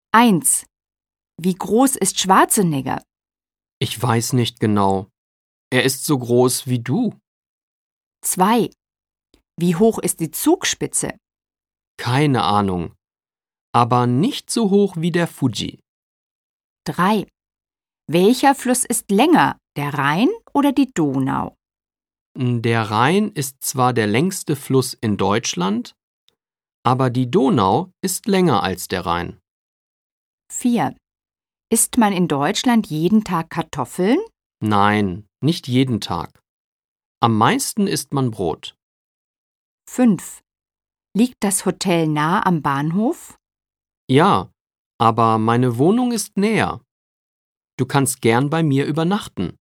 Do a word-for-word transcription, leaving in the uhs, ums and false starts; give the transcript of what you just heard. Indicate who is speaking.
Speaker 1: eins. Wie groß ist Schwarzenegger?
Speaker 2: Ich weiß nicht genau. Er ist so groß wie du.
Speaker 1: zwei. Wie hoch ist die Zugspitze?
Speaker 2: Keine Ahnung. Aber nicht so hoch wie der Fuji.
Speaker 1: drei. Welcher Fluss ist länger, der Rhein oder die Donau?
Speaker 2: Der Rhein ist zwar der längste Fluss in Deutschland, aber die Donau ist länger als der Rhein.
Speaker 1: vier. Isst man in Deutschland jeden Tag Kartoffeln?
Speaker 2: Nein, nicht jeden Tag. Am meisten isst man Brot.
Speaker 1: fünf. Liegt das Hotel nah am Bahnhof?
Speaker 2: Ja, aber meine Wohnung ist näher. Du kannst gern bei mir übernachten.